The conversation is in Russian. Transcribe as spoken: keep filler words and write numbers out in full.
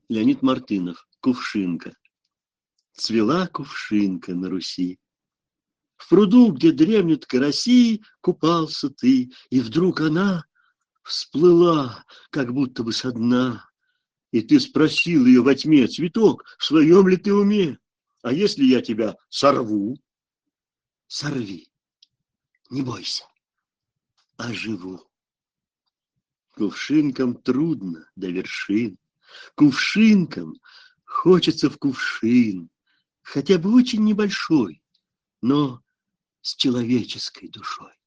Леонид Мартынов. Кувшинка. Цвела кувшинка на Руси. В пруду, где дремлют караси, купался ты, и вдруг она всплыла, как будто бы со дна. И ты спросил ее во тьме: цветок, в своем ли ты уме? А если я тебя сорву? Сорви, не бойся, оживу. Кувшинкам трудно до вершин, кувшинкам хочется в кувшин, хотя бы очень небольшой, но с человеческой душой.